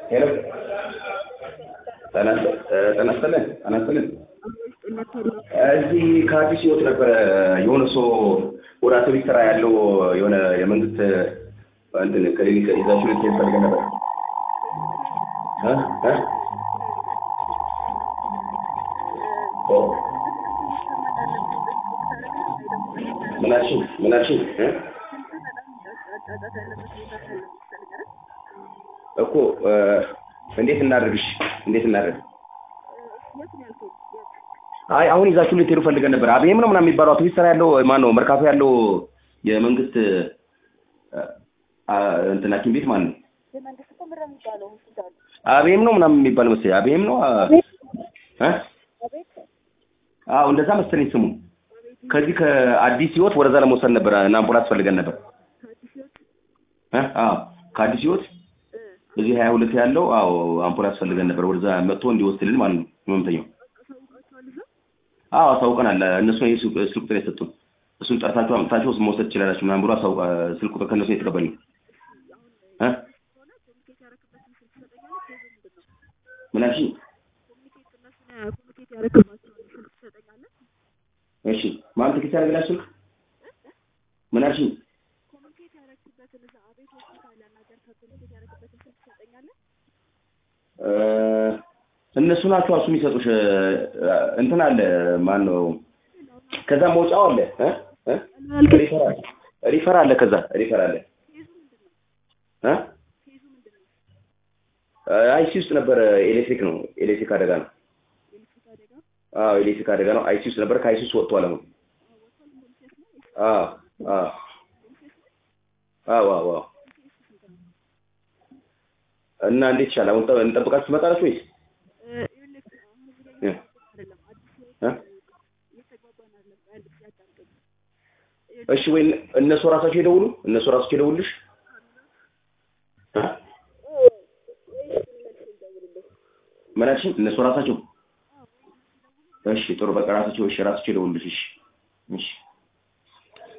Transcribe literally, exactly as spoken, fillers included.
ሄሎ ተናስ ተናስተለ ተናስተለ እዚህ ከአዲስ ህይወት ነበር የሆነ ሰው ወደ አውቶቢስ ተራ ያለው የሆነ የመንግስት እንትን ክሊኒክ ይዛችሁ ልትሄድ ፈልገን ነበር እ እ ኦ ምናሽ ምናሽ እ እኮ እንዴት እናድርግሽ እንዴት እናድርግ አይ አሁን ይዛችሁ ልትሄዱ ፈልገን ነበር አብየም ነው ምናምን የሚባለው አውቶቢስ ተራ ያለው ማን ነው መርካቶ ያለው የመንግስት እንትን ሐኪም ቤት ማን ነው የመንግስት እኮ ምራ የሚባለው ሆስፒታል አብየም ነው ምናምን የሚባለው መሰለኝ አብየም ነው እ አዎ እንደዛ መሰለኝ ስሙ ከዚህ ከአዲስ ህይወት ወደዛ ለመውሰድ ነበር እና አምቡላንስ ፈልገን ነበር እ አዎ ከአዲስ ህይወት እዚህ ሀያ ሁለት ያለው አዎ አምቡላንስ ፈልገን ነበር ወደዛ መጥቶ እንዲወስድልን ማለት ነው ህመምተኛው አዎ አሳውቀናል እነሱ ነው ስልክ ቁጥር የሰጡን እሱን ጠርታችሁ አምጥታችሁ መውሰድ ትችላላችሁ ምናምን ብሎ አሳውቀ ስልክ ቁጥር ከነሱ የተቀበልን እ ምን አልሽኝ እሺ ማን ትክክል ያደርግላችሁ ምን አልሽኝ ኮሚኒኬት ያደረግበትን እዛ አቤት ሆስፒታል ያናገር ኮሚኒኬት ያደረግበትን ስልክ ትሰጠኛለህ እ እነሱ ናቸው አሱ የሚሰጡሽ እንትን አለ ማን ነው ከዛ መውጫው አለ እ እ ሪፈር አለ ሪፈር አለ ከዛ ሪፈር አለ እ አይሲ ውስጥ ነበር ኤሌክትሪክ ነው ኤሌክትሪክ አደጋ ነው አዎ ኤሌክትሪክ አደጋ ነው አይሲ ውስጥ ነበር ከአይሲ ውስጥ ወጥቷል አሁን አዎ አዎ አዎ አዎ እና እንዴት ይቻላል አሁን እንጠብቃችሁ ትመጣላችሁ ወይስ እሺ ወይ እነሱ ራሳቸው ይደውሉ እነሱ ራሳቸው ይደውልልሽ ማለትሽ እነሱ ራሳቸው እሺ ጥሩ በቃ ራሳቸው እሺ ራሳቸው ይደውልልሽ እሺ እሺ